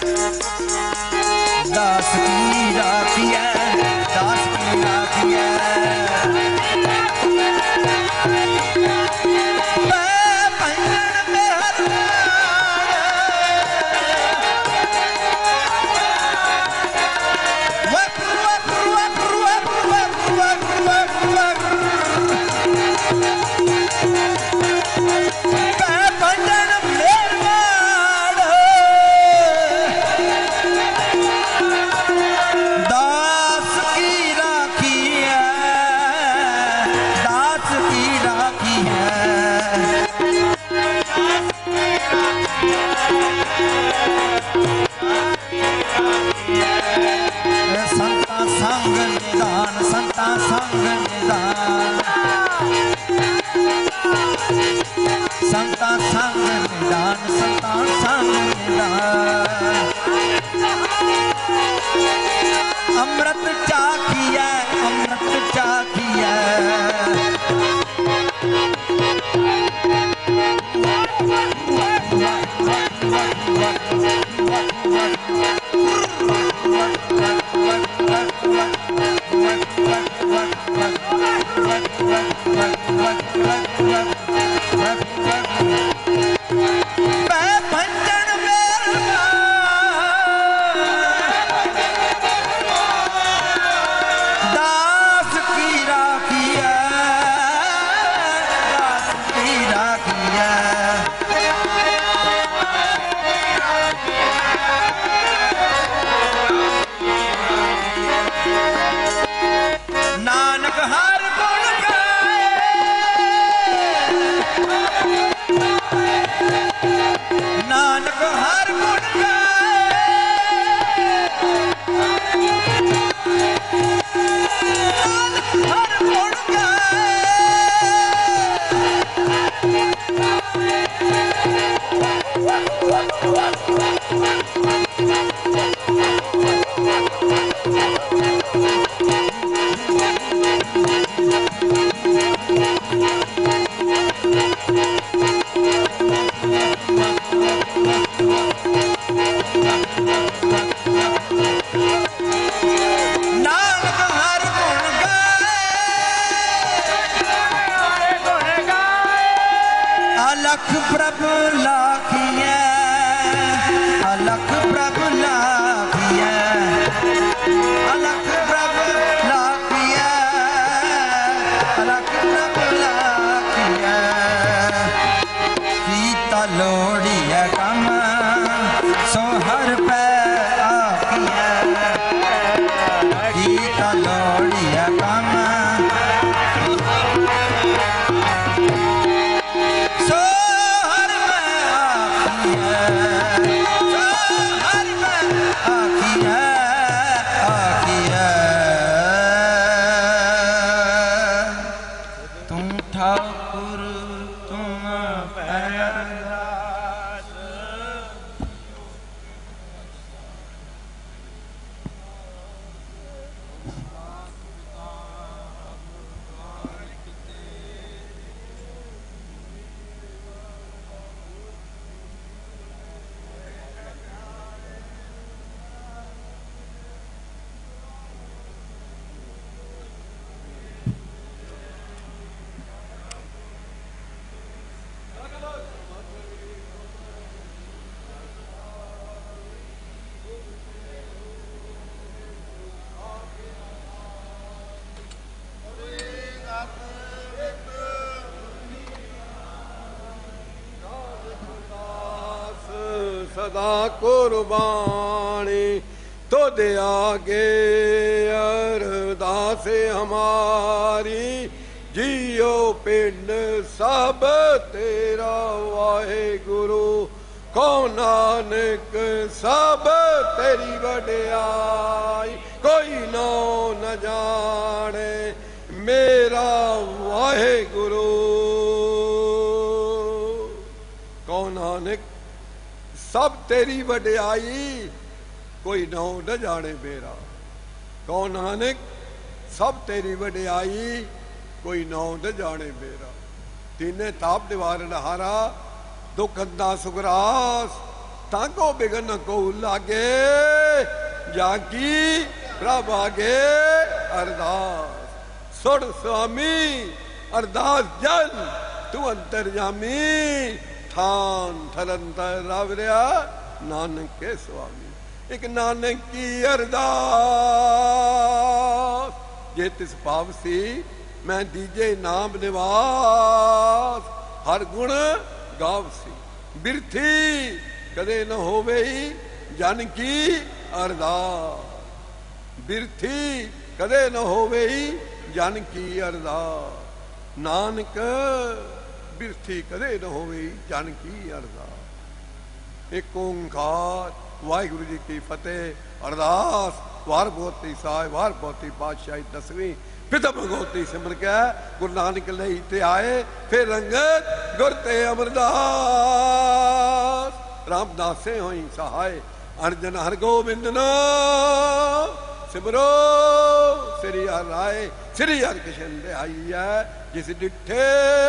दास की राखी है, दास की राखी है। संता संग निदान, संता संग निदान। अमृत चाखिया, अमृत चाखिया। अलख प्रभु लाखिया, अलख प्रभु लाखिया, अलख प्रभु लाखिया, अलख प्रभु लाखिया। सीता लोड़िया कम सोहर पे आखिया, सीता लोड़िया कम सदा कुर्बानी तो दे आगे अरदास हमारी। जियो पिंड सब तेरा वाहे गुरु, को नानक सब तेरी वड्याई। कोई नो न जाने मेरा वाहे गुरु, को नानक सब तेरी वड्याई। कोई नाम न जाने मेरा, कौन नानक सब तेरी वड्याई। कोई नाम न जाने मेरा। तीने ताप निवारण हारा, दुख अंधा सुगरास, ताको बिघन को लागे जाकी प्रभ आगे अरदास सुन स्वामी अरदास जन तू अंतरजामी थान थरंतर रावरिया नानक के स्वामी एक नानक की अरदास जे तिस भाव सी मैं दीजे नाम निवास हर गुण गाव सी बिरथी कदे न होवे जन की अरदास बिरथी कदे न होवे जन की अरदास नानक बिरथी कदे न होवे जन की अरदास एक ओंकार वाहिगुरु जी की फतेह अरदास वार बोती साहिब वार बोती बादशाही 10वीं पिता भगवती सिमर के गुरु नानक लई ते आए फिर रंगत गुर ते अमरदास रामदास से होई सहाय अर्जन हर गोविंद नो सिमरो श्री हर राय श्री हर कृष्ण दे आई है जिस डिठे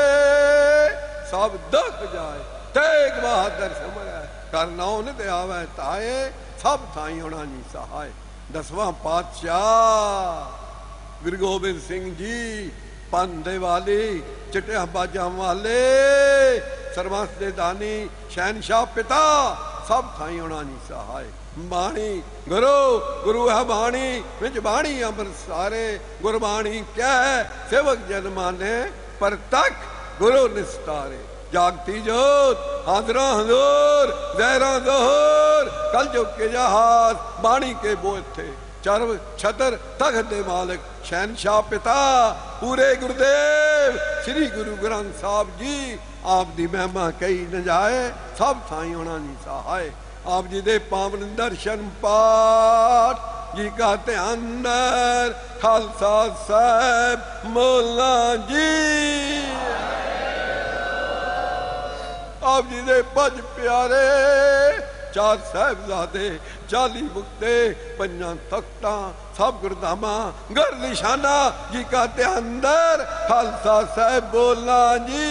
सब दुख जाए तेग बहादुर सिमर कर नाउन ते आवे ताए सब थाई होना नहीं सहाय 10वां पातशाह गुरु गोबिंद सिंह जी पंधे वाली चिट्टिया बाजा वाले सरवंश दे दानी शहनशाह पिता सब थाई होना नहीं सहाय बाणी गुरु गुरु है बाणी विच बाणी अमर सारे गुरबाणी क्या है सेवक जन माने पर तक गुरु निस्तारे जागती जोत हाजरा हजूर जहरा जोहर कल जो के जहाज बाणी के बोझ थे चरव छतर तख्त दे मालिक शहनशाह पिता पूरे गुरुदेव श्री गुरु ग्रंथ साहब जी आप दी महिमा कही न जाए सब थाई होना नहीं सहाय आप जी दे पावन दर्शन पाठ जी का अंदर खालसा साहब मोला जी आप जी दे पज प्यारे 4 साहिबजादे 40 मुक्ते 5 तख्ता सब गुरदामा घर निशाना जी का अंदर खालसा साहब बोला जी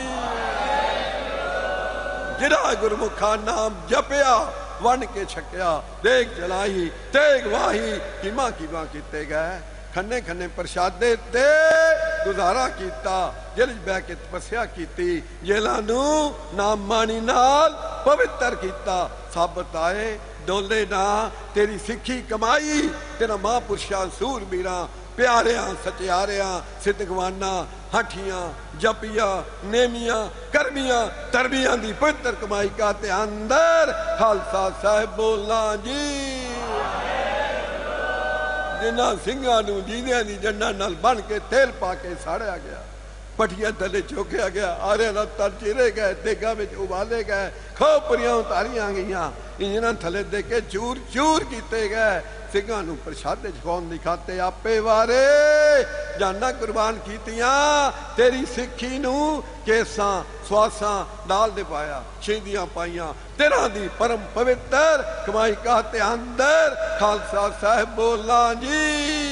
जिरा गुरमुखा नाम जपया वन के छकया देख जलाई तेग वाही कीमा कीते गए खन्ने खन्ने प्रसादे ते गुजारा कीता जेल बह के तपस्या कीती जेलां नू नाम मानी नाल पवित्र कीता साबत आए डोले ना तेरी सिखी कमाई तेरा महापुरुषां सूरबीरां प्यारियां सचियारियां सिद्धगवाना हाठियां जपिया नेमियां करमियां तरबियां दी पवित्र कमाई का ते अंदर खालसा साहब बोला जी जिन्हां सिंघां नूं जींदियां दी जन्ना नाल बन के तेल पा के साड़िया गया पटिया थले चोकिया गया आरे ना तर चीरे गए देगा विच उबाले गए खोपरियां उतारियां गईयां इंजनां थले दे के चूर चूर कीते गए सिंघां नूं प्रसादे छकाउण दी खाते आपे वारे जाना कुर्बान कीतियां तेरी सिक्खी नूं केसां स्वासां डाल दे पाया शहीदियां पाइयां तेरा दी परम पवित्र कमाई का ते अंदर खालसा साहब बोला जी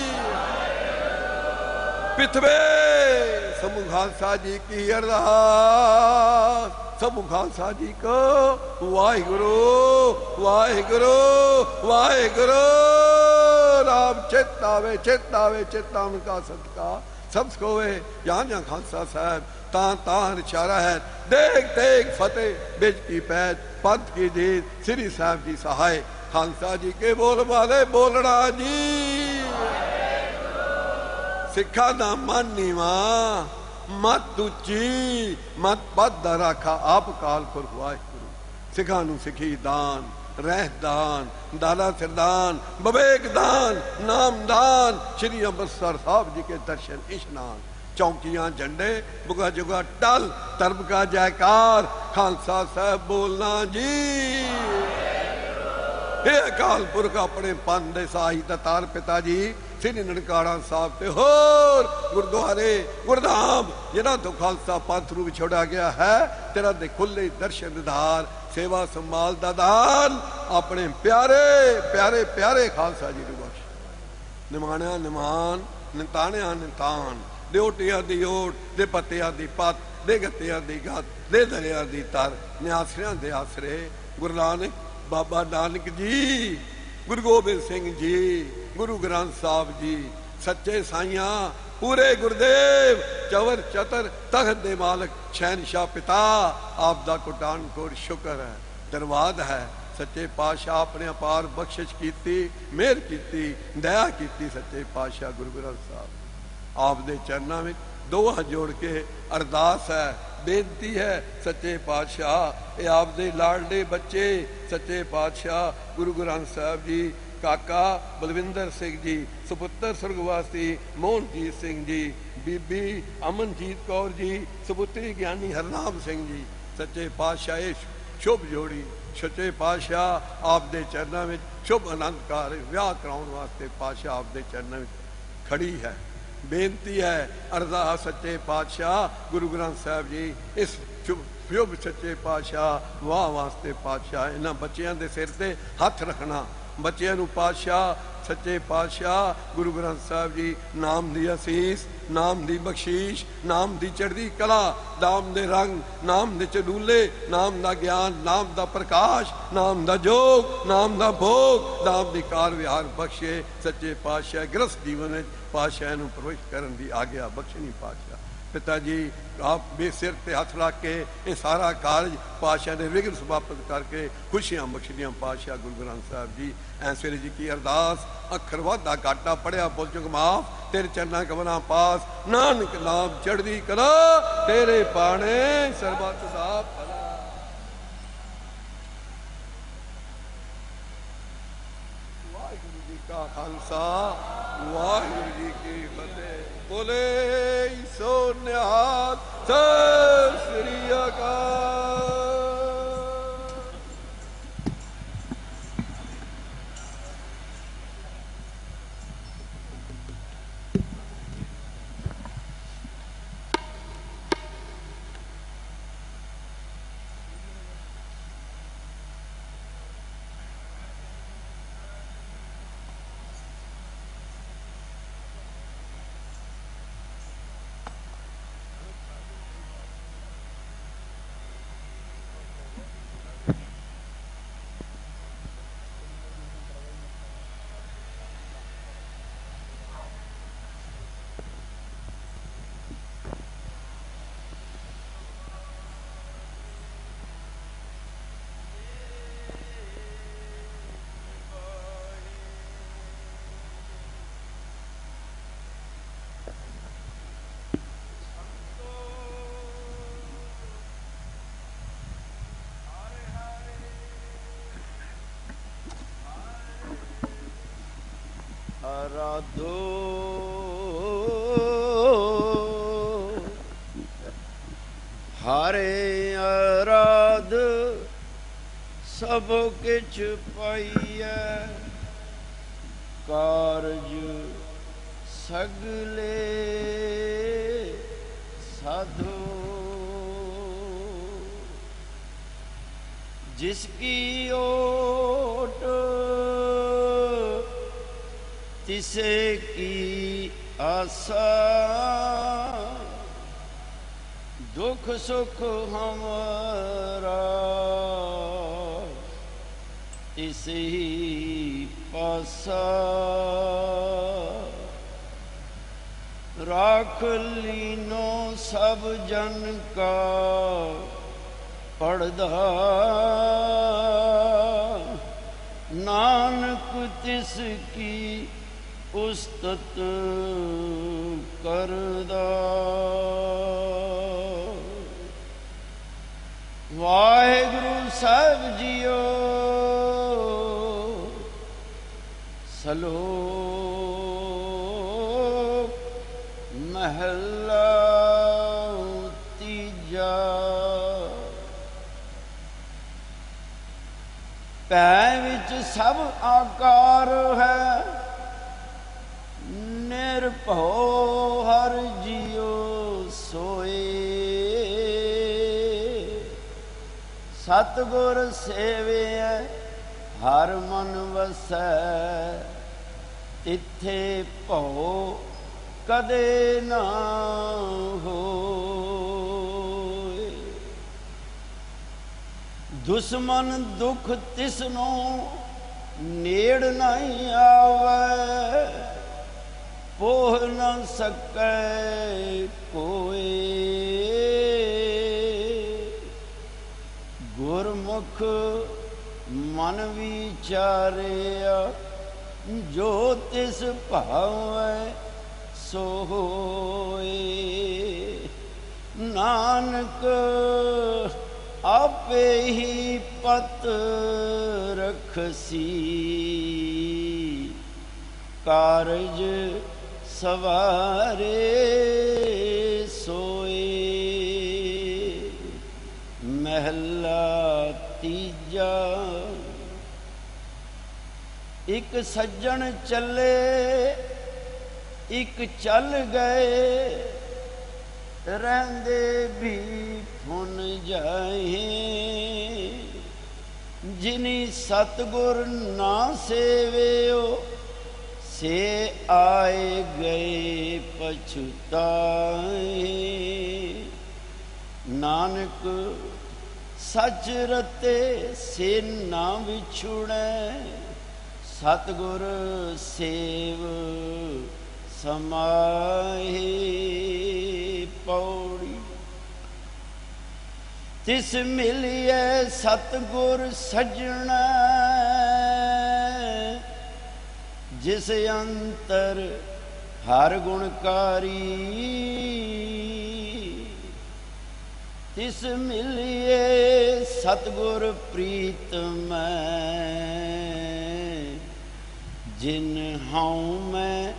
पिथवे समूह खालसा जी की अरदास समूह खालसा जी को वाहिगुरु वाहिगुरु वाहिगुरु राम चेतावे चेतावे चेता उनका सदका सब कोवे जहाँ जहाँ खालसा साहब तान इशारा है देख देख फतेह बेज की पैद पंथ की जीत श्री साहब जी सहाय खालसा जी के बोल वाले बोलना जी सिखा दा मन नीवा मत उची मत पद रखा आप काल पुर वाहिगुरु सिखा नू सिखी दान रह दान दाना सिरदान बबेक दान नाम दान श्री अमृतसर साहब जी के दर्शन इशनान चौकियां झंडे बुगा जुगा टल तरब का जयकार खालसा साहब बोलना जी हे अकाल पुरख अपने पंथ दे साही दतार पिता जी श्री ननकाणा साहब ते होर गुरुद्वारे गुरधाम जिन्हां तो खालसा पंथ नूं विछोड़ा गया है तेरा दे खुले दर्शन धार सेवा संभाल दा दान अपने प्यारे प्यारे प्यारे खालसा जी नूं बख्श निमाणिया निमान निताणिया नितान देओटिया दी ओट दे पत्तिया दी पत दे गत्तिया दी गत दे दरिया दी तर न्यासरियां दे आसरे ਗੁਰੂ ਨਾਨਕ ਬਾਬਾ ਨਾਨਕ ਜੀ, ਗੁਰੂ ਗੋਬਿੰਦ ਸਿੰਘ ਜੀ, ਗੁਰੂ ਗ੍ਰੰਥ ਸਾਹਿਬ ਜੀ, ਸੱਚੇ ਸਾਈਆਂ, ਪੂਰੇ ਗੁਰਦੇਵ, ਚਵਰ ਚਤਰ, ਤਖਤ ਦੇ ਮਾਲਕ, ਸ਼ਹਿਨशाह ਪਿਤਾ, ਆਪ ਦਾ ਕੋਟਾਨ ਕੋਟ ਸ਼ੁਕਰ ਹੈ, ਧੰਨਵਾਦ ਹੈ। ਸੱਚੇ ਪਾਤਸ਼ਾਹ ਆਪਣੇ ਅਪਾਰ ਬਖਸ਼ਿਸ਼ ਕੀਤੀ, ਮਿਹਰ ਕੀਤੀ, ਦਇਆ ਕੀਤੀ। ਸੱਚੇ ਪਾਤਸ਼ਾਹ ਗੁਰੂ ਗ੍ਰੰਥ ਸਾਹਿਬ ਆਪ ਦੇ ਚਰਨਾਂ ਵਿੱਚ ਦੋ ਹੱਥ ਜੋੜ ਕੇ ਅਰਦਾਸ ਹੈ, ਬੇਨਤੀ ਹੈ। ਸੱਚੇ ਪਾਤਸ਼ਾਹ ਇਹ ਆਪ ਦੇ ਲਾਡਲੇ ਬੱਚੇ, ਸੱਚੇ ਪਾਤਸ਼ਾਹ ਗੁਰੂ ਗ੍ਰੰਥ ਸਾਹਿਬ ਜੀ, ਕਾਕਾ ਬਲਵਿੰਦਰ ਸਿੰਘ ਜੀ, ਸੁਪੁੱਤਰ ਸੁਰਗਵਾਸੀ ਮੋਹਨਜੀਤ ਸਿੰਘ ਜੀ, ਬੀਬੀ ਅਮਨਜੀਤ ਕੌਰ ਜੀ, ਸੁਪੁੱਤਰੀ ਗਿਆਨੀ ਹਰਨਾਮ ਸਿੰਘ ਜੀ। ਸੱਚੇ ਪਾਤਸ਼ਾਹ ਇਹ ਸ਼ੁਭ ਜੋੜੀ, ਸੱਚੇ ਪਾਤਸ਼ਾਹ ਆਪ ਦੇ ਚਰਨਾਂ ਵਿੱਚ ਸ਼ੁਭ ਆਨੰਦ ਕਾਰ ਵਿਆਹ ਕਰਾਉਣ ਵਾਸਤੇ ਪਾਤਸ਼ਾਹ ਆਪ ਦੇ ਚਰਨਾਂ ਵਿੱਚ ਖੜੀ ਹੈ। ਬੇਨਤੀ ਹੈ, ਅਰਦਾਸ ਸੱਚੇ ਪਾਤਸ਼ਾਹ ਗੁਰੂ ਗ੍ਰੰਥ ਸਾਹਿਬ ਜੀ ਇਸ ਸ਼ੁਭ ਸੱਚੇ ਪਾਤਸ਼ਾਹ ਵਾਹ ਵਾਸਤੇ ਪਾਤਸ਼ਾਹ ਇਹਨਾਂ ਬੱਚਿਆਂ ਦੇ ਸਿਰ ਤੇ ਹੱਥ ਰੱਖਣਾ। ਬੱਚਿਆਂ ਨੂੰ ਪਾਤਸ਼ਾਹ ਸੱਚੇ ਪਾਤਸ਼ਾਹ ਗੁਰੂ ਗ੍ਰੰਥ ਸਾਹਿਬ ਜੀ ਨਾਮ ਦੀ ਅਸੀਸ, ਨਾਮ ਦੀ ਬਖਸ਼ੀਸ਼, ਨਾਮ ਦੀ ਚੜ੍ਹਦੀ ਕਲਾ, ਨਾਮ ਦੇ ਰੰਗ, ਨਾਮ ਦੇ ਚਲੂਲੇ, ਨਾਮ ਦਾ ਗਿਆਨ, ਨਾਮ ਦਾ ਪ੍ਰਕਾਸ਼, ਨਾਮ ਦਾ ਜੋਗ, ਨਾਮ ਦਾ ਭੋਗ, ਨਾਮ ਦੀ ਕਾਰ ਵਿਹਾਰ ਬਖਸ਼ੇ। ਸੱਚੇ ਪਾਤਸ਼ਾਹ ਗ੍ਰਸਤ ਜੀਵਨ ਵਿੱਚ ਪਾਤਸ਼ਾਹ ਨੂੰ ਪ੍ਰਵੇਸ਼ ਕਰਨ ਦੀ ਆਗਿਆ ਬਖਸ਼ਣੀ। ਪਾਤਸ਼ਾਹ ਪਿਤਾ ਜੀ ਆਪ ਦੇ ਸਿਰ ਤੇ ਹੱਥ ਰੱਖ ਕੇ ਇਹ ਸਾਰਾ ਕਾਰਜ ਪਾਤਸ਼ਾਹ ਨੇ ਵਿਘਨ ਸਮਾਪਤ ਕਰਕੇ ਖੁਸ਼ੀਆਂ ਬਖਸ਼ਦੀਆਂ। ਪਾਤਸ਼ਾਹ ਗੁਰੂ ਗ੍ਰੰਥ ਸਾਹਿਬ ਜੀ ਐਸਵੇਰੇ ਜੀ ਕੀ ਅਰਦਾਸ, ਅੱਖਰ ਵਾਧਾ ਘਾਟਾ ਪੜਿਆ ਬੋਲ ਚੁੱਕ ਮਾਫ, ਤੇਰੇ ਚਰਨਾਂ ਕਮਲਾਂ ਪਾਸ, ਨਾਨਕ ਨਾਮ ਚੜ੍ਹਦੀ ਕਲਾ, ਤੇਰੇ ਬਾਣੇ ਸਰਬੱਤ ਦਾ ਭਲਾ। ਵਾਹਿਗੁਰੂ ਜੀ ਕਾ ਖਾਲਸਾ, ਵਾਹਿਗੁਰੂ ਜੀ ਕੀ ਫਤਿਹ। ਬੋਲੇ ਸੋ ਨਿਹਾਲ, ਸਤਿ ਸ੍ਰੀ ਅਕਾਲ। ਆਰਾਧੋ ਹਾਰੇ ਆਰਾਧ ਸਭ ਕਿਛ ਪਾਈਐ, ਕਾਰਜ ਸਗਲੇ ਸਾਧੋ। जिस की ओट तिसे की आशा, दुख सुख हमारा तिस ही पासा। राख लीनो सब जन का पढ़दा, नानक तिसकी उस्तत करदा। वाहिगुरु साहिब जीओ सलोक महला तीजा। पै विच सब आकार है, निरभਉ हर जियो सोए। सतगुर सेविए हर मन वसै, तिथे भਉ कदे ना होए। ਦੁਸ਼ਮਨ ਦੁਖ ਤਿਸਨੂੰ ਨੇੜ ਨਹੀਂ ਆਵੇ, ਪੋਹ ਨਾ ਸਕੈ ਕੋਏ। ਗੁਰਮੁਖ ਮਨ ਵਿਚਾਰਿਆ, ਜੋ ਤਿਸ ਭਾਵੈ ਸੋ ਹੋਏ। ਨਾਨਕ ਆਪੇ ਹੀ ਪਤ ਰਖਸੀ, ਕਾਰਜ ਸਵਾਰੇ ਸੋਏ। ਮਹਿਲਾ ਤੀਜਾ। ਇੱਕ ਸੱਜਣ ਚੱਲੇ, ਇੱਕ ਚੱਲ ਗਏ, ਰਹਿੰਦੇ ਵੀ ਫੁਨ ਜਾਏ। ਜਿਨੀ ਸਤਿਗੁਰ ਨਾ ਸੇਵਿਓ, ਸੇ ਆਏ ਗਏ ਪਛੁਤਾਏ। ਨਾਨਕ ਸੱਚ ਰਤੇ ਸੇ ਨਾ ਵਿਛੁੜੈ, ਸਤਿਗੁਰ ਸੇਵ ਸਮਾਏ। ਪੌੜੀ। ਤਿਸ ਮਿਲਿਐ ਸਤਿਗੁਰ ਸੱਜਣਾ, ਜਿਸ ਅੰਤਰ ਹਰ ਗੁਣਕਾਰੀ। ਤਿਸ ਮਿਲਿਐ ਸਤਿਗੁਰ ਪ੍ਰੀਤਮੈ, ਜਿਨ ਹਉ ਮੈਂ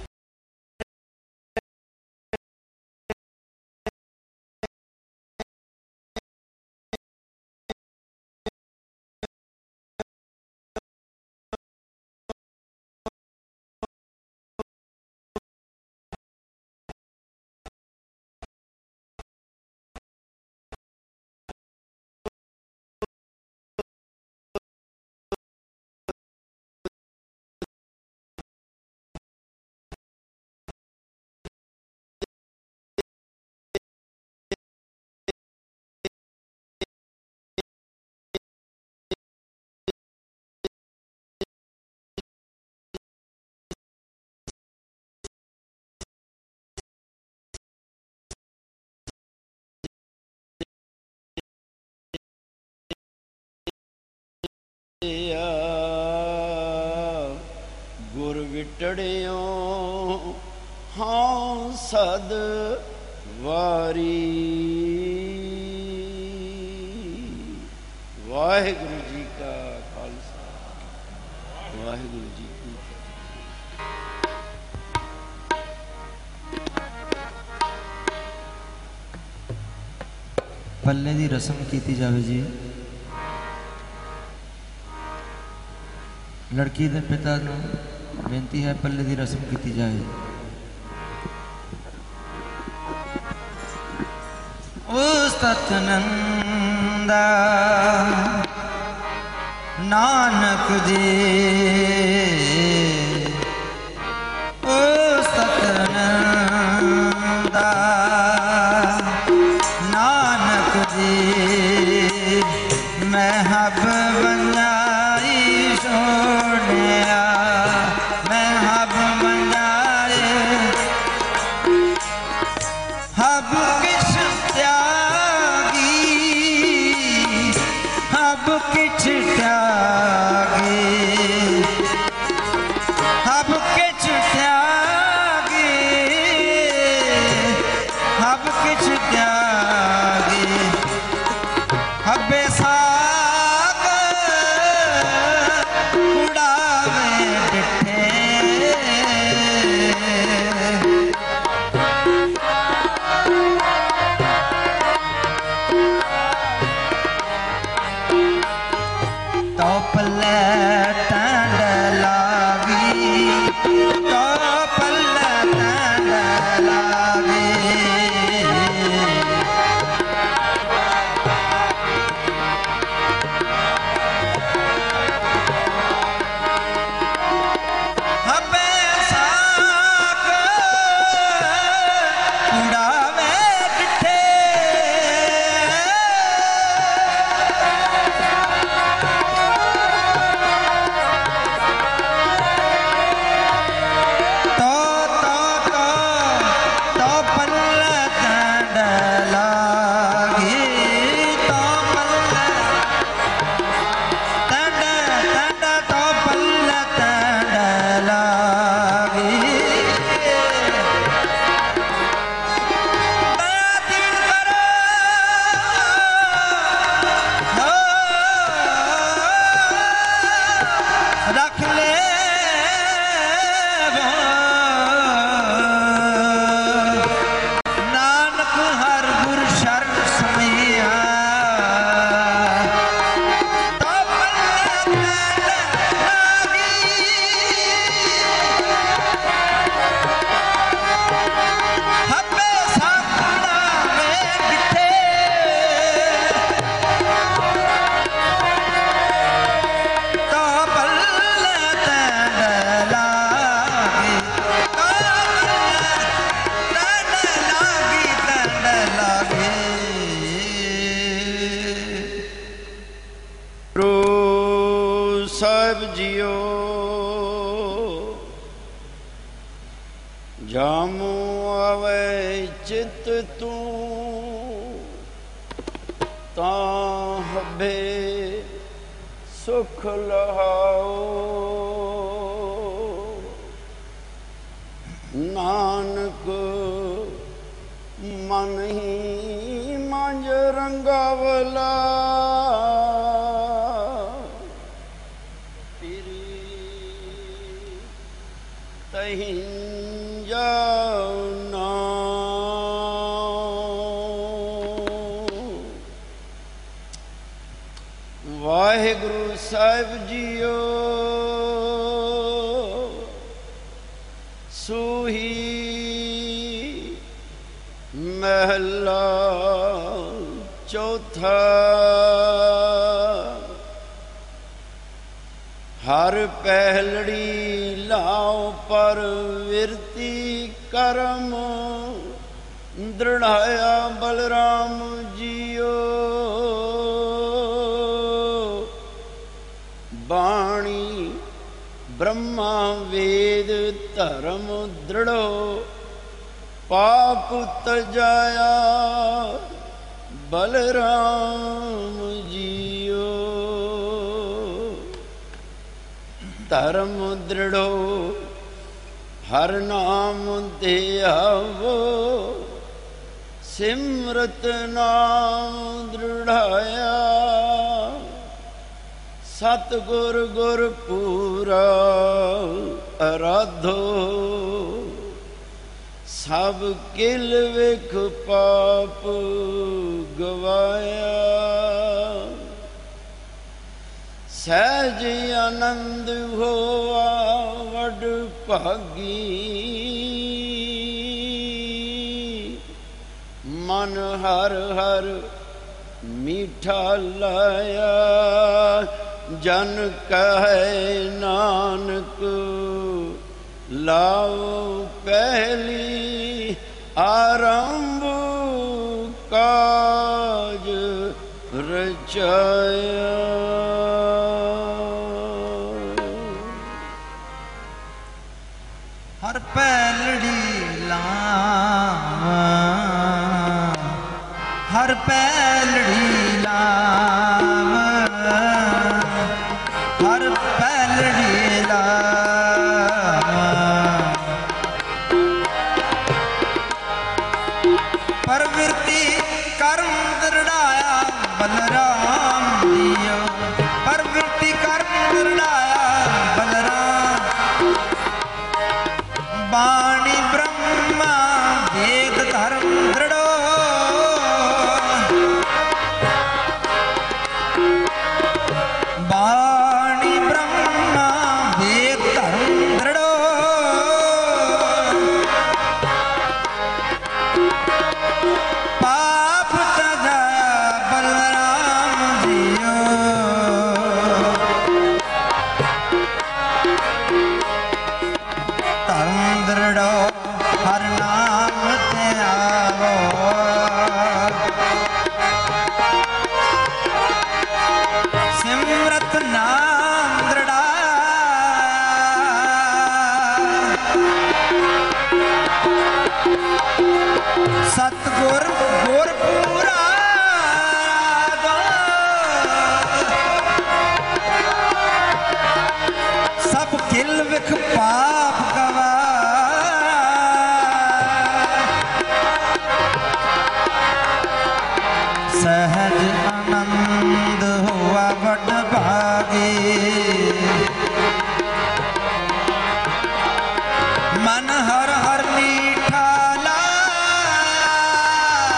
ਗੁਰ ਵਿਟੜਿਓ ਹਾਂ ਸਦ ਵਾਰੀ। ਵਾਹਿਗੁਰੂ ਜੀ ਕਾ ਖਾਲਸਾ, ਵਾਹਿਗੁਰੂ ਜੀ ਕੀ ਫਤਿਹ। ਪੱਲੇ ਦੀ ਰਸਮ ਕੀਤੀ ਜਾਵੇ ਜੀ। ਲੜਕੀ ਦੇ ਪਿਤਾ ਨੂੰ ਬੇਨਤੀ ਹੈ ਪੱਲੇ ਦੀ ਰਸਮ ਕੀਤੀ ਜਾਏ। ਉਸ ਸਤਿਨੰਦਾ ਨਾਨਕ ਜੀ, ਉਸ ਸਤਿਨੰਦਾ ਨਾਨਕ ਜੀ, ਮੈਂ ਹਬ ਵੰਜਾਈ ਸੋਹਣਿਆ, ਮੈਂ ਹਬ ਵੰਜਾਏ, ਹਬ ਕਿਛ ਤਿਆਗੀ, ਹਬ ਕਿਛ ਤਿਆਗੀ। ਸਾਹਿਬ ਜੀਓ ਜਾਮੂ ਆਵੇ ਚਿਤ ਤੂੰ ਤਾਂ ਹੱਬੇ ਸੁਖ ਲਹਾਓ ਨਾਨਕ ਮਨ ਹੀ ਮੰਝ ਰੰਗਾਵਲਾ ਤੇਰੀ ਤਹੀਂ ਜਾਉ ਵਾਹਿਗੁਰੂ ਸਾਹਿਬ ਜੀਓ ਸੂਹੀ ਮਹਿਲਾ ਚੌਥਾ ਹਰ ਪਹਿਲੜੀ ਲਾਉ ਪਰ ਵਿਰਤੀ ਕਰਮ ਦ੍ਰਿੜਾਇਆ ਬਲਰਾਮ ਜੀਓ ਬਾਣੀ ਬ੍ਰਹਮਾ ਵੇਦ ਧਰਮ ਦ੍ਰਿੜੋ ਪਾਪ ਤਜਾਇਆ ਬਲਰਾਮ ਜੀਓ ਧਰਮ ਦ੍ਰਿੜੋ ਹਰ ਨਾਮ ਤੇ ਆਵੋ ਸਿਮਰਤ ਨਾਮ ਦ੍ਰਿੜਾਇਆ ਸਤਿਗੁਰ ਗੁਰ ਪੂਰਾ ਅਰਾਧੋ ਸਭ ਕਿਲ ਵਿਖ ਪਾਪ ਗਵਾਇਆ ਸਹਿਜ ਆਨੰਦ ਹੋਆ ਵਡ ਭਾਗੀ ਮਨ ਹਰ ਹਰ ਮੀਠਾ ਲਾਇਆ ਜਨ ਕਹੈ ਨਾਨਕ ਲਾਓ ਪਹਿਲੀ ਆਰੰਭ ਕਾਜ ਰਚਾਇਆ ਹਰ ਪਹਿਲੜੀ ਲਾਵਾਂ ਹਰ ਪਹਿਲੜੀ ਲਾਵਾਂ ਹਰ ਪਹਿਲੜੀ ਲਾਵਾਂ ਪਰਵਿਰਤੀ ਕਰਮ ਦ੍ਰਿੜਾਇਆ ਬਲਰਾਮ ਜੀਓ ਪਰਵਿਰਤੀ ਕਰਮ ਦ੍ਰਿੜਾਇਆ ਬਲਰਾਮ ਬਾਣੀ ਬ੍ਰਹਮਾ ਵੇਦ ਧਰਮ ਦ੍ਰਿੜੋ ਬਾਣੀ ਬ੍ਰਹਮਾ ਵੇਦ ਧਰਮ ਦ੍ਰਿੜੋ ਪਾਪ ਤਜਾਇਆ ਬਲਰਾਮ ਜੀਓ ਧਰਮ ਦ੍ਰਿੜੋ ਹਰ ਨਾਮ ਤੇ ਆਵੋ ਸਿਮਰਤ ਨਾਮ ਦ੍ਰਿੜਾ ਸਤਿਗੁਰ ਗੁਰ ਪੂਰਾ ਸਭ ਕਿਲ ਵਿਖ ਪਾਪ ਗਵਾ ਸਹਿਜ ਆਨੰਦ ਹੋਆ ਵਡ ਭਾਗੀ ਮਨ ਹਰ ਹਰ ਮੀਠਾ ਲਾਇਆ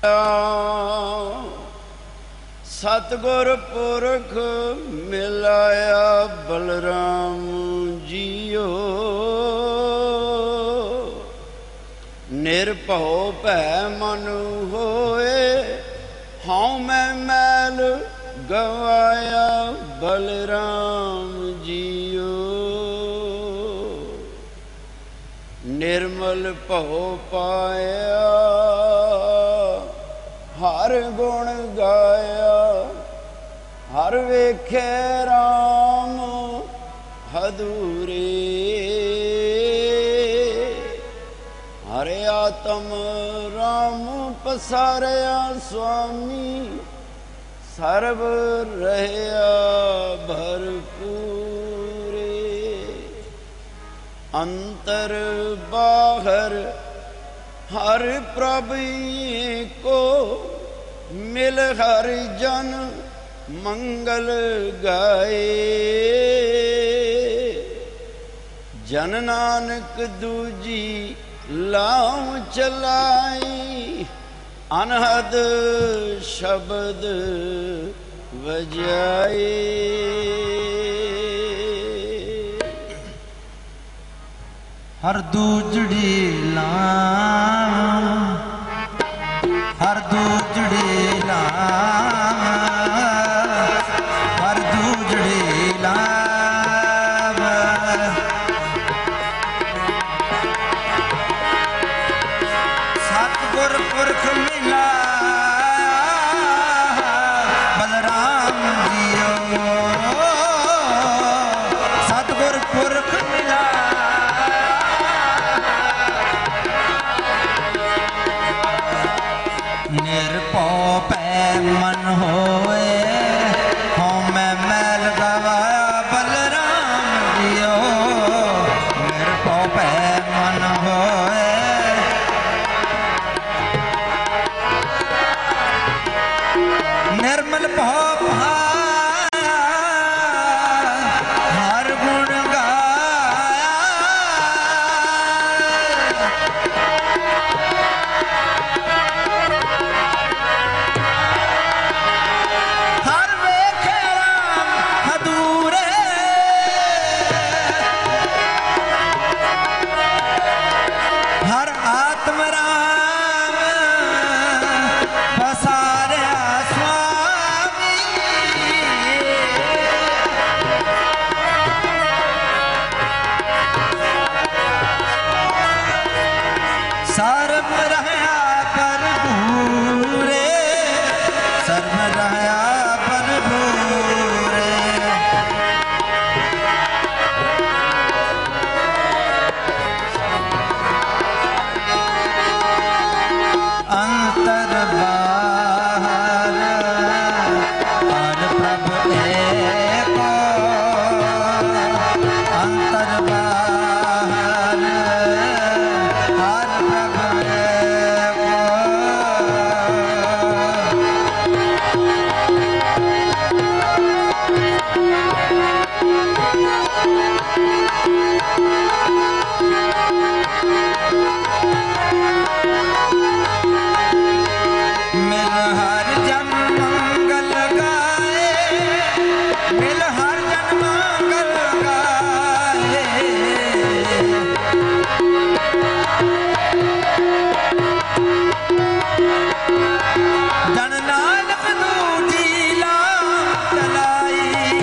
ਸਤਿਗੁਰ ਪੁਰਖ ਮਿਲਾਇਆ ਬਲਰਾਮ ਜੀਓ। ਨਿਰਭਉ ਭੈ ਮਨ ਹੋਏ ਹਉ ਮੈਂ ਮੈਲ ਗਵਾਇਆ ਬਲਰਾਮ ਜੀਓ। ਨਿਰਮਲ ਭਉ ਪਾਇਆ ਹਰ ਗੁਣ ਗਾਇਆ। ਹਰ ਵੇਖੇ ਰਾਮ ਹਦੂਰੇ ਹਰਿ ਆਤਮ ਰਾਮ ਪਸਾਰਿਆ ਸੁਆਮੀ। ਸਰਬ ਰਹਿਆ ਭਰਪੂਰੇ ਅੰਤਰ ਬਾਹਰ ਹਰ ਪ੍ਰਭ ਏਕੋ। ਮਿਲ ਹਰ ਜਨ ਮੰਗਲ ਗਾਏ। ਜਨ ਨਾਨਕ ਦੂਜੀ ਲਾਉ ਚਲਾਈ। ਅਨਹਦ ਸ਼ਬਦ ਵਜਾਏ। ਹਰ ਦੂਜੜੀ ਲਾਵਾਂ ਹਰ ਦੂਜੜੀ ਲਾਵਾਂ ਹਰ ਦੂਜੜੀ ਲਾਵਾਂ। ਸਤਿਗੁਰ ਪੁਰਖ ਮਿਲਾ ਬਲਰਾਮ ਜੀਓ। ਸਤਿਗੁਰ ਪੁਰਖ ਮਿਲਾ ਨਿਰਭਉ ਭੈ ਮਨ ਹੋਏ ਹਉ ਮੈਂ ਮੈਲ ਗਵਾਇਆ ਬਲਰਾਮ ਜੀਓ। ਨਿਰਭਉ ਭੈ ਮਨ ਹੋਏ ਨਿਰਮਲ ਭਉ ਪਾਇਆ ਹਰ ਗੁਣ ਗਾਇਆ। ਹਰ ਵੇਖੇ ਰਾਮ ਹਦੂਰੇ ਹਰ ਆਤਮ ਰਾਮ ਪਸਾਰਿਆ ਸੁਆਮੀ। ਸਰਬ ਰਹਿਆ ਭਰਪੂਰੇ ਸਰਬ ਰਹਿਆ ਭਰਪੂਰੇ। ਅੰਤਰ ਬਾਹਰ ਹਰ ਪ੍ਰਭ ਏਕੋ। ਅੰਤਰ ਬਾਹਰ ਹਰ ਪ੍ਰਭ ਏਕੋ। ਮਿਲ ਹਰ ਜਨ ਮੰਗਲ ਗਾਏ। ਮਿਲ ਹਰ ਜਨ ਮੰਗਲ ਗਾਏ। ਜਨ ਨਾਨਕ ਦੂਜੀ ਲਾਮ ਚਲਾਈ।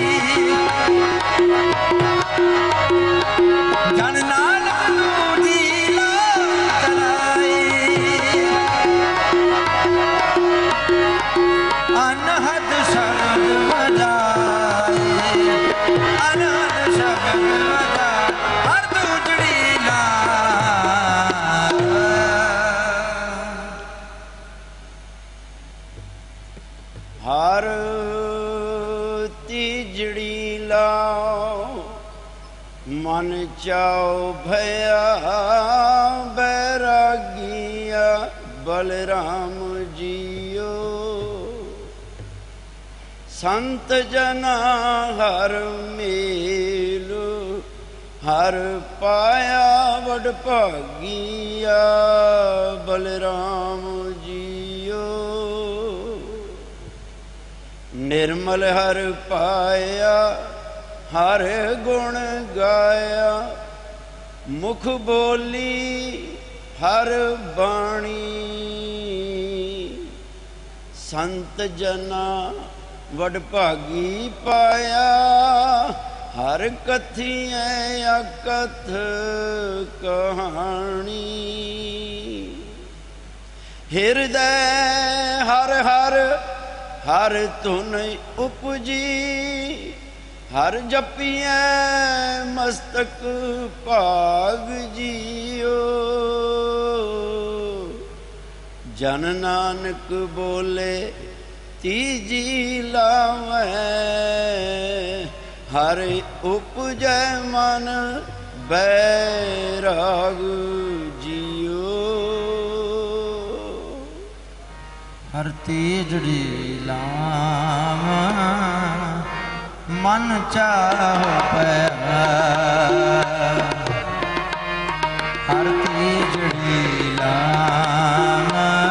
ਜਨ ਨਾਨਕ ਦੂਜੀ ਲਾਮ ਚਲਾਈ। ਅਨਹਦ ਸ਼ਬਦ ਵਜਾਏ। ਅਨਹਦ ਸ਼ਬਦ ਵਜਾਏ ਹਰ ਦੂਜੜੀ ਲਾਮ। ਹਰ ਤੀਜੜੀ ਲਾਉ ਮਨ ਚਾਉ ਭਇਆ ਬੈਰਾਗੀਆ ਬਲਰਾਮ ਜੀਓ। ਸੰਤ ਜਨਾ ਹਰ ਮੇਲ ਹਰ ਪਾਇਆ ਵਡ ਭਾਗੀਆ ਬਲਰਾਮ ਜੀਓ। ਨਿਰਮਲ ਹਰ ਪਾਇਆ, ਹਰ ਗੁਣ ਗਾਇਆ। ਮੁਖ ਬੋਲੀ ਹਰ ਬਾਣੀ, ਸੰਤ ਜਨਾ ਵਡਭਾਗੀ ਪਾਇਆ। ਹਰ ਕਥੀਐ ਅਕਥ ਕਹਾਣੀ, ਹਿਰਦੈ ਹਰ ਹਰ ਹਰ ਧੁਨ ਉਪਜੀ। ਹਰ ਜਪੀਐ ਮਸਤਕ ਭਾਗ ਜੀਓ। ਜਨ ਨਾਨਕ ਬੋਲੇ ਤੀਜੀ ਲਾਵੈ। ਹਰ ਉਪਜੈ ਮਨ ਬੈਰਾਗ ਜੀਓ। ਹਰ ਤੀਜੜੀ ਲਾਮ ਮਨ ਚਾਹੁ ਪਿਆ। ਹਰ ਤੀਜੜੀ ਲਾਮ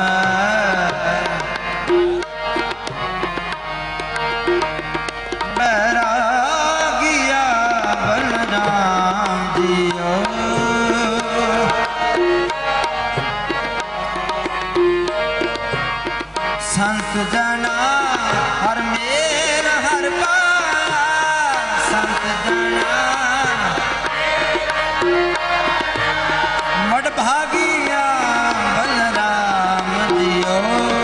ਬੈਰਾਗੀਆ ਬਲਰਾਮ ਜੀਓ। ਸੰਤ ਜਨਾ ਹਰ ਮੇਲ ਹਰ ਪਾਇਆ। ਸੰਤ ਜਨਾ ਮੜ ਭਾਗੀਆ ਬਲਰਾਮ ਜੀਓ।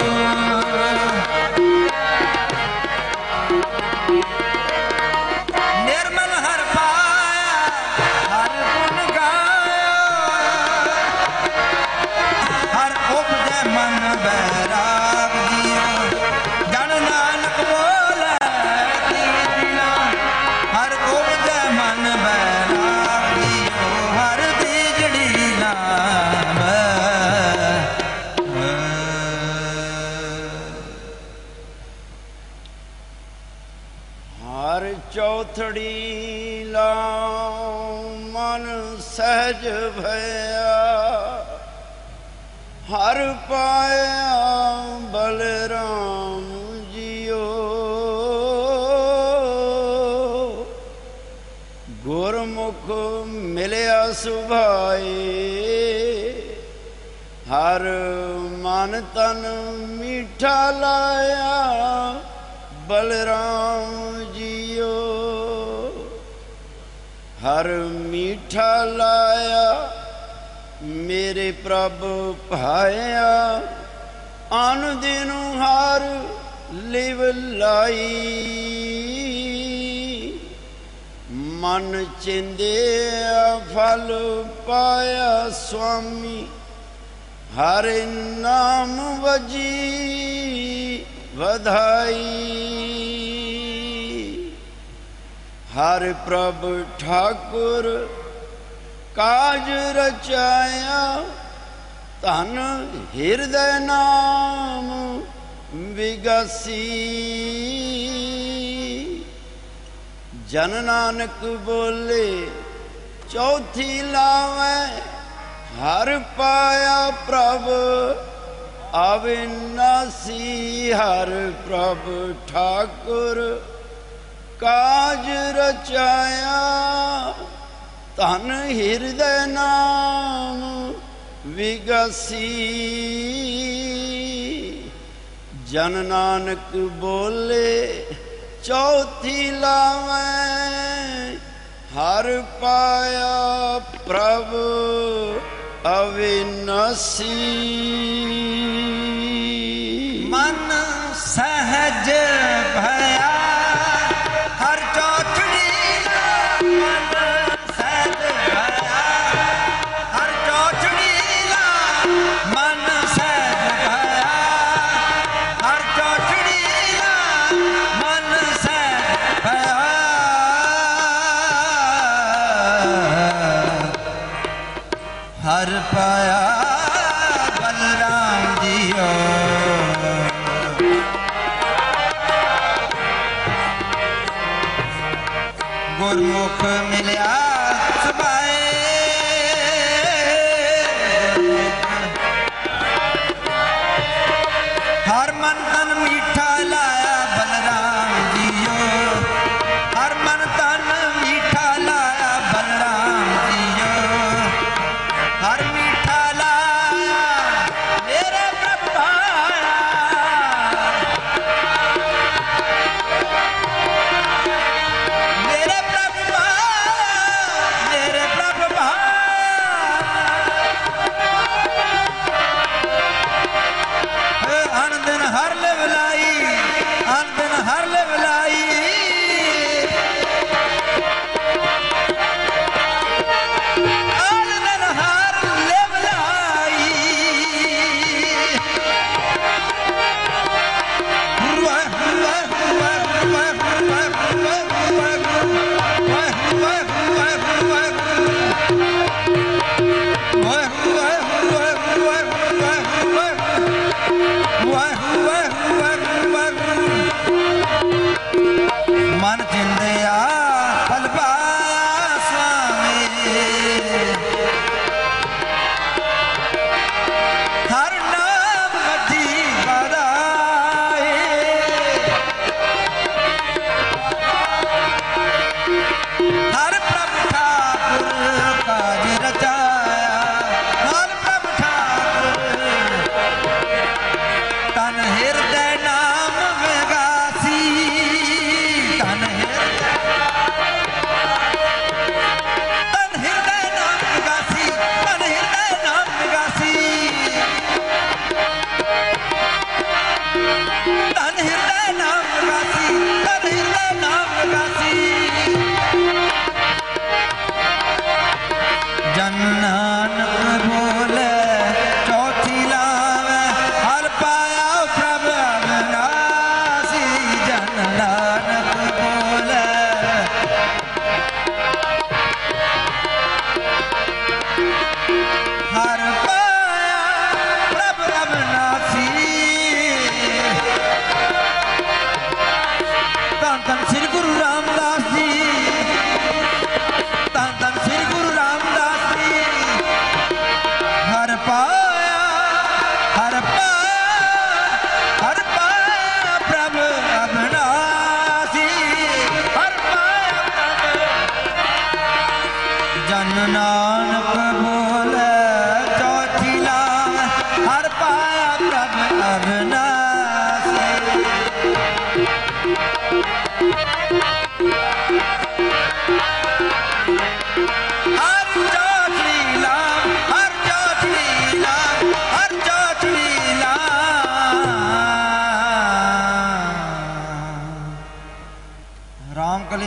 ਨਿਰਮਲ ਹਰ ਪਾਇਆ, ਹਰ ਗੁਣ ਗਾਇਆ। ਹਰ ਉਪਜੈ ਮਨ ਬੈਰਾਗ ਜੀਓ। ਜਨ ਨਾਨਕ ਬੋਲੇ ਤੀਜੀਆ। ਹਰ ਉਪਜੈ ਮਨ ਬੈਰਾਗ ਜੀਓ। ਹਰ ਤੀਜੜੀ ਨਾਮ ਹਰ ਚੌਥੜੀ ਲਾਉ ਮਨ ਸਹਿਜ ਭਇਆ। ਹਰ ਪਾਇਆ ਬਲਰਾਮ ਜੀਓ। ਗੁਰਮੁਖ ਮਿਲਿਆ ਸੁਭਾਏ। ਹਰ ਮਨ ਤਨ ਮੀਠਾ ਲਾਇਆ ਬਲਰਾਮ ਜੀਓ। ਹਰ ਮੀਠਾ ਲਾਇਆ ਮੇਰੇ ਪ੍ਰਭ ਭਾਇਆ। ਅਨ ਦਿਨ ਹਰ ਲਿਵ ਲਾਈ। ਮਨ ਚਿੰਦਿਆ ਫਲ ਪਾਇਆ ਸੁਆਮੀ। ਹਰ ਨਾਮ ਵਜੀ ਵਧਾਈ। ਹਰ ਪ੍ਰਭ ਠਾਕੁਰ ਕਾਜ ਰਚਾਇਆ। ਧਨ ਹਿਰਦੈ ਨਾਮ ਵਿਗਾਸੀ। ਜਨ ਨਾਨਕ ਬੋਲੇ ਚੌਥੀ ਲਾਵੈ। ਹਰ ਪਾਇਆ ਪ੍ਰਭ ਅਵਿਨਾਸੀ। ਹਰ ਪ੍ਰਭ ਠਾਕੁਰ ਕਾਜ ਰਚਾਇਆ। ਧਨ ਹਿਰਦੈ ਨਾਮ ਵਿਗਾਸੀ। ਜਨ ਨਾਨਕ ਬੋਲੇ ਚੌਥੀ ਲਾਵੈ। ਹਰ ਪਾਇਆ ਪ੍ਰਭ ਅਵਿਨਾਸੀ। ਮਨ ਸਹਿਜ ਭਇਆ। ਹਰ ਚੌਥੜੀ ਲਾਮ ਮਨ ਸਹਿਜ ਭਇਆ। ਹਰ ਚੌਥੜੀ ਲਾਮ ਮਨ ਸਹਿਜ ਭਇਆ। ਹਰ ਚੌਥੜੀ ਲਾਮ ਮਨ ਸਹਿਜ ਭਇਆ। ਹਰ ਪਾਇਆ ਬਲਰਾਮ ਜੀਓ। ਗੁਰਮੁਖ ਮਿਲਿਆ ਸੁਭਾਏ। ਹਰ ਮਨ ਤਨ ਮੀਠਾ ਲਾਇਆ ਬਲਰਾਮ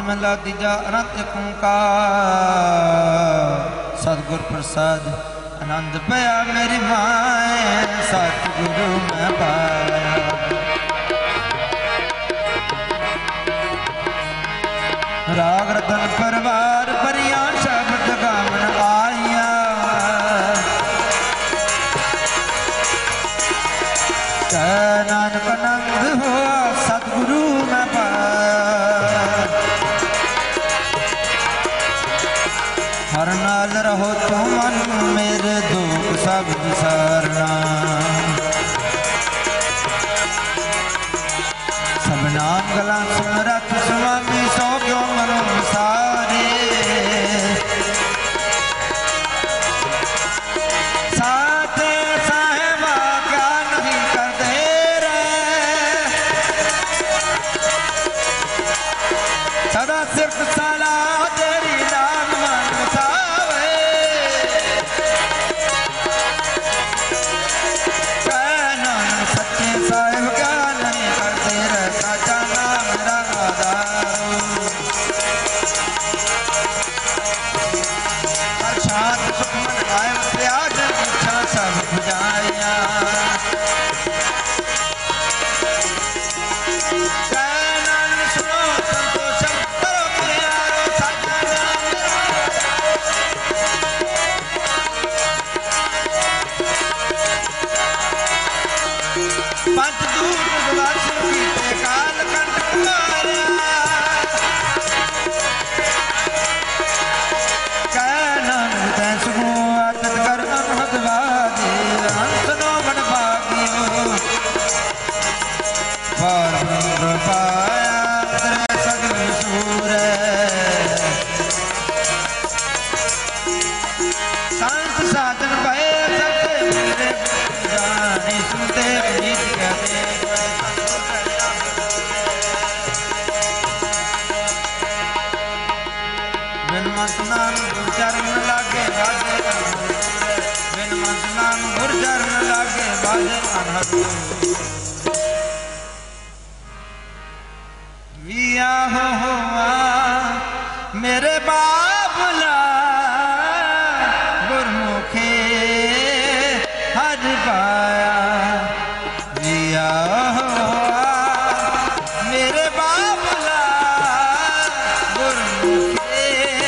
महला तीजा अनंत एक ओंकार सतगुर प्रसाद आनंद पया मेरी माए सतगुरु मैं पाया। राग रतन परवार परिया शब्द गावन आया नानक आनंद हो सतगुरु मैं पाया। हर नाल रहो तो मन मेरे दुख सब विसारना सब नाम गला सुनरत स्वामी सो क्यों मनो सारे साथे साहेबा क्या नहीं करते रे सदा सिर्फ साला तेरी नाम मन सावे कहना सच्चे साहेब क्या नहीं करते रे साचा नाम रंगादारो प्रसाद सुख मन आए प्याज इच्छा सब बुझाया कहना सुनो संतोषम करो प्यारो साचा नाम पंच दूत दुआस कीते काल कंठ मारिया कहना तैं सुनो आदत कर अनहद वादे हंसनो बड़ भागियो परम पाया तेरे सगल सूर संत साधन भय सत्य मेरे जाने सुनते गीत कहते बिन मंत नाम गुर चरण लागे बाजे बिन मंत नाम गुर चरण लागे बाजे अनहद विया हुआ मेरे बाबला गुरमुखे हर पाया विया हुआ मेरे बाबला गुरमुखे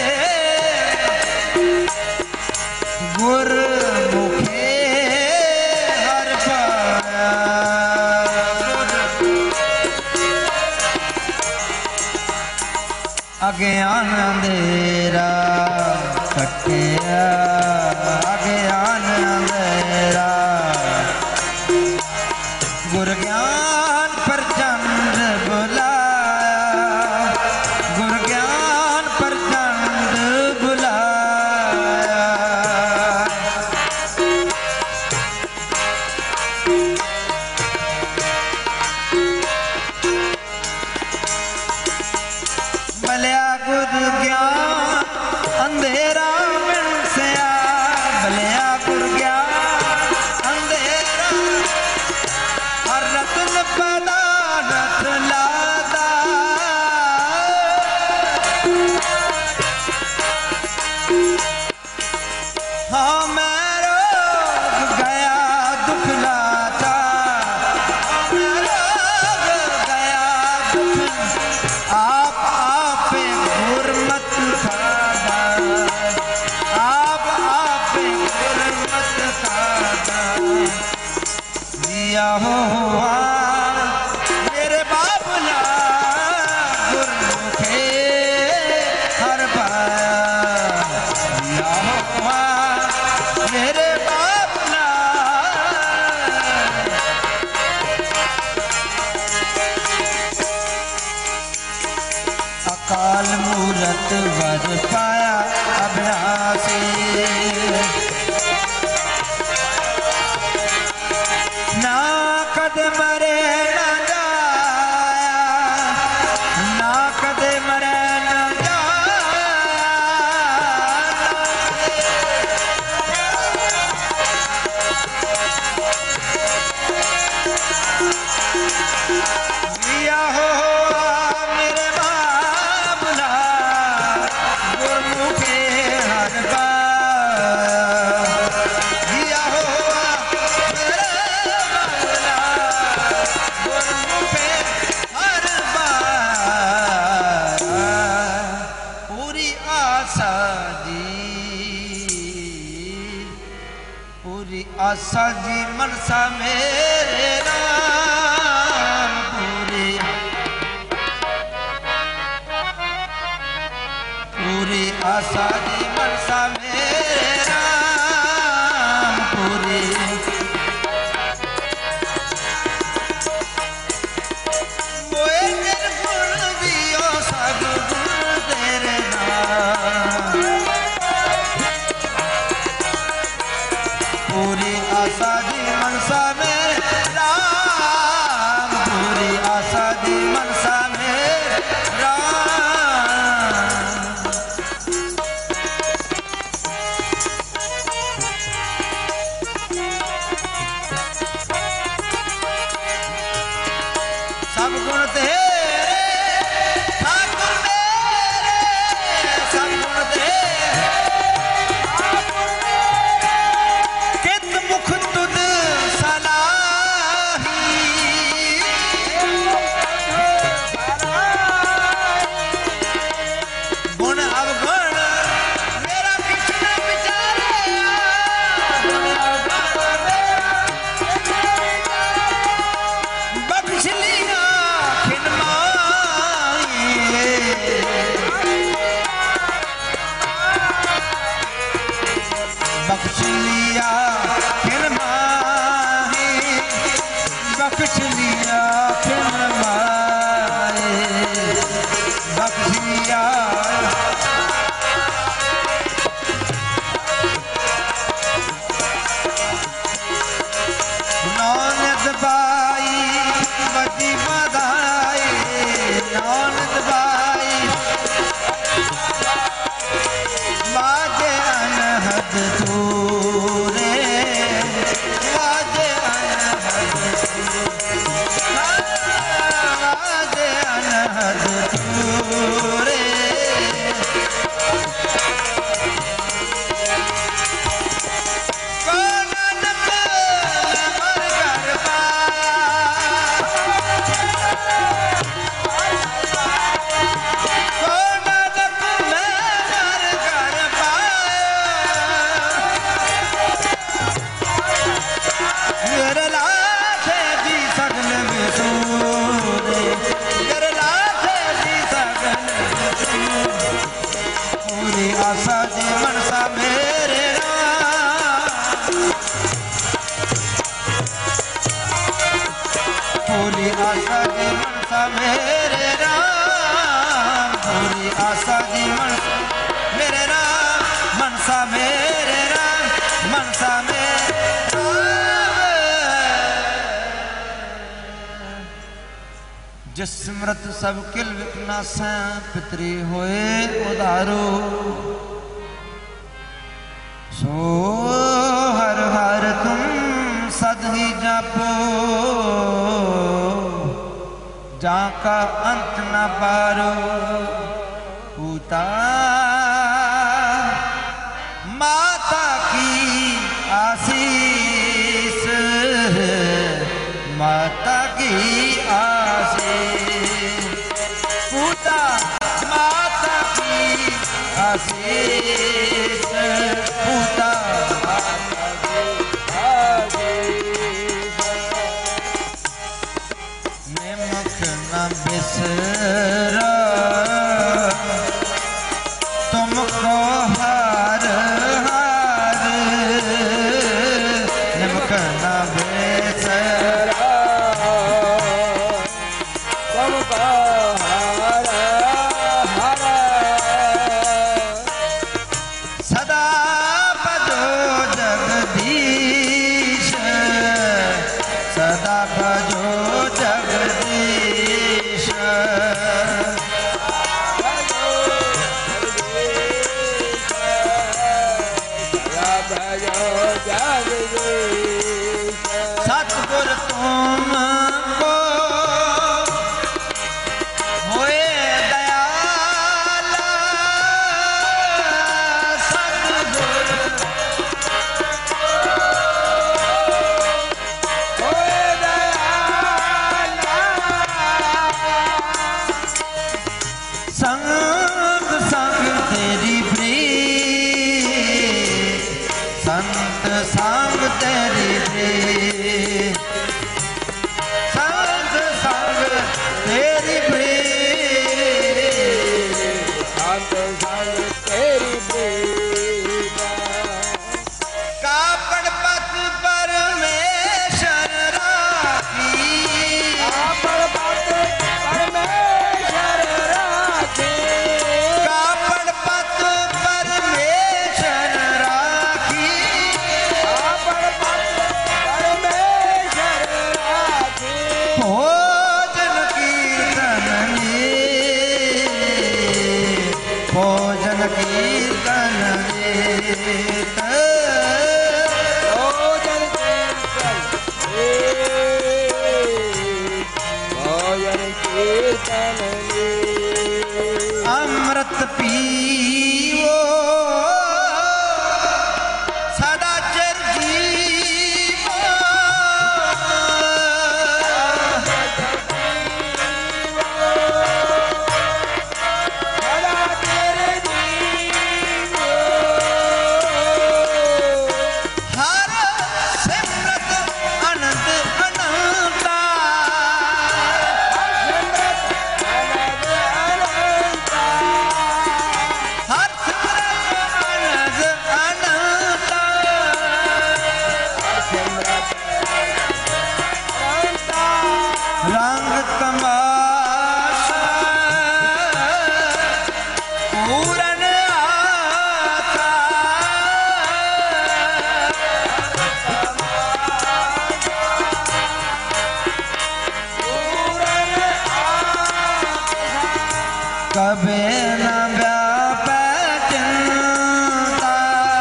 गुरमुखे हर पाया। अज्ञान अंधेरा कटिया अज्ञान अंधेरा गुर ज्ञान प्रचंड बुलाया गुर ज्ञान प्रचंड बुलाया। भलिया गुर ज्ञान अंधेरा मिल सया भलिया गुर ज्ञान अंधेरा हर रतन पैदा रत लादा हाँ मैं रोग गया दुख लाता हाँ मैं रोग गया दुख आप गुरमत खादा आप गुरमत खादा दिया हुआ मेरे बाबला गुरमुखे हर पाया दिया हुआ मेरे बाबला। अकाल मूरत वर पाया अविनाशी ना कद मरे ना जाया ना कद मरे ना जाया दिया हो मेरे बाबला आसा जी मनसा मेरे राम पूरी आसा जी मनसा मेरे राम पूरी मोए निर्गुण दियो सब गुण तेरे नाम पूरी आसा जी मनसा मेरे राम पूरी आसा जी मनसा मेरे राम सब गुण तेरे ठाकुर मेरे सब गुण तेरे कित मुख तुद सलाही गुण अवगुण मेरा किछ न विचारे गुण अवगुण मेरा बख्श लिया खिन माई बख्श लिया खिन माई बख्श लिया खिन माई बख्श लिया नौनत बाई बदी बधाई नौनत बाई वाजे अनहद तूरे वाजे अनहद वाजे अनहद तूरे आसा जी मनसा मेरे राम पूरी आसा जी मनसा मेरे राम पूरी आसा जी मनसा मेरे राम मनसा मेरे राम मनसा मेरे जिस स्मृत सब किल विकनासै पितरी होए उधारो सो हर हर तुम सद ही जापो जाका अंत न पारो पूता माता की आशीष माता की आशीष पूता माता की आशीष पूता माता की आशीष निमक न बिसरा तुमको हार हार निमक न बिसरा सदा भजो जगदीश सदा भजो जगदीश सतगुर तुमको होए दयाला सतगुर होए दयाला संग संग तेरी प्रीत संत संग तेरी ਕਬੇ ਨਾ ਵਿਆਪੈ ਚਿੰਤਾ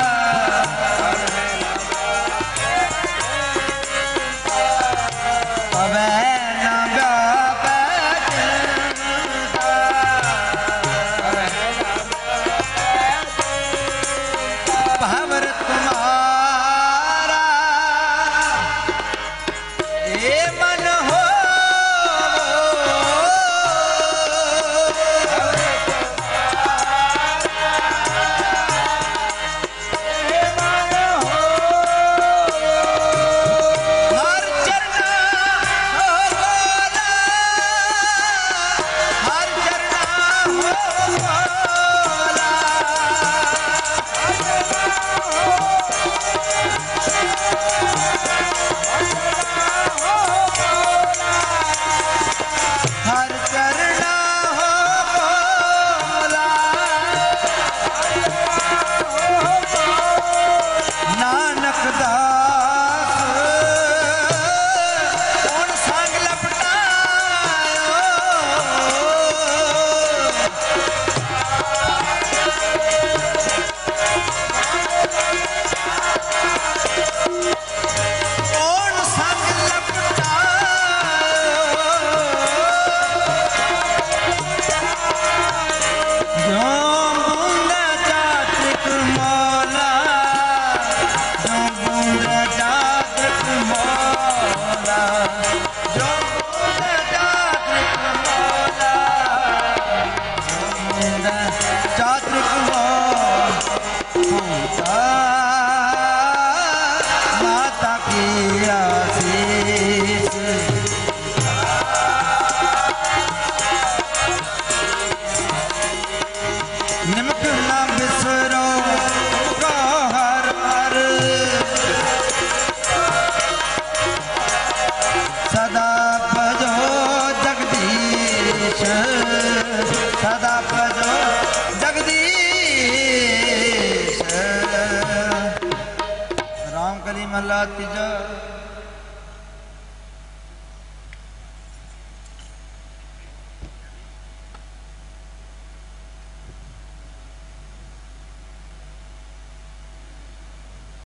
ਕਬੇ ਨਾ ਵਿਆਪੈ ਚਿੰਤਾ ਭਵਰ ਤੁਮਾਰਾ ਏ ਮਨ ਹੋ माता की आशीष निमक न बिसरो को हर हर सदा भजो जगदीश सदा भजो जगदीश राम कली महला तीजा।